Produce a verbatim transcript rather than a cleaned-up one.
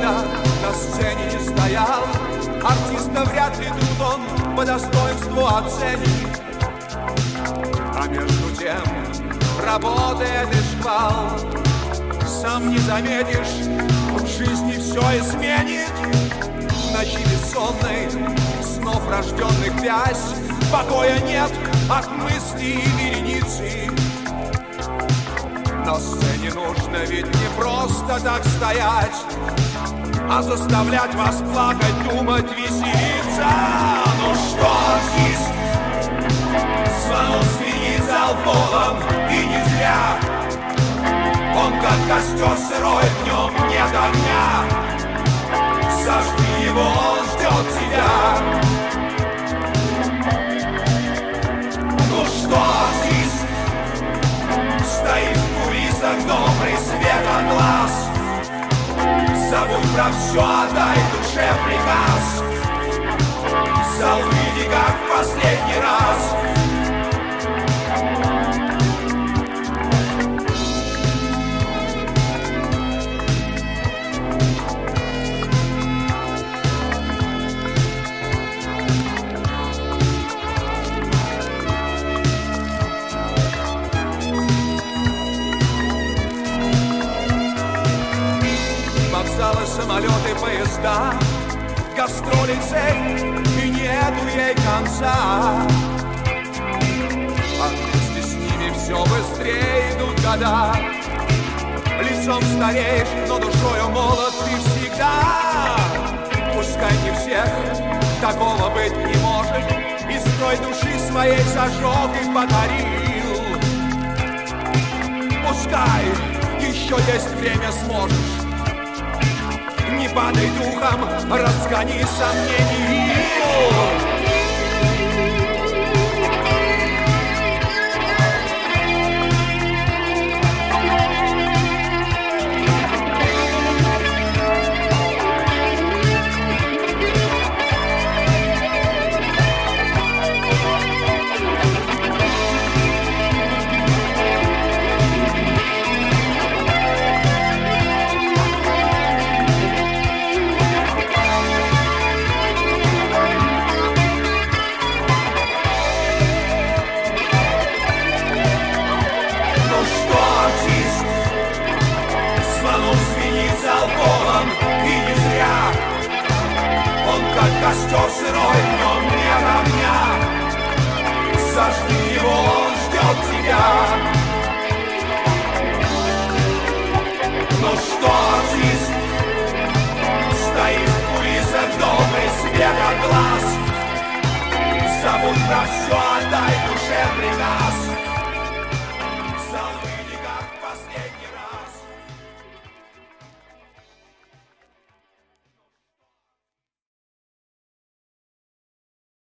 никогда на сцене не стоял. Артиста вряд ли тут он по достоинству оценит. А между тем работает и шквал. Сам не заметишь, в жизни все изменит. В ночи бессонной, снов рожденных вязь, покоя нет от мыслей и вереницы. На сцене нужно ведь не просто так стоять, а заставлять вас плакать, думать, веселиться. Ну что здесь? Звонок звенит, зал полон, и не зря. Он как костер сырой, днем нет огня. Зажги его, он ждет тебя. Ну что здесь? Стоит в кулисах добрый свет от глаз. Забудь про все, отдай душе приказ. Зал, выйди как в последний раз. Вокзалы, самолеты, поезда, гастроли, цель, и нету ей конца. А вместе с ними все быстрее идут года. Лицом стареешь, но душою молод ты всегда. Пускай не всех, такого быть не может. И строй души своей зажег и подарил. Пускай еще есть время, сможешь. Не падай духом, разгони сомнений. Костер сырой, но нет огня. Зажги его, он ждет тебя. Ну что, артист, стоит в кулисах добрый свет от глаз. Забудь про все.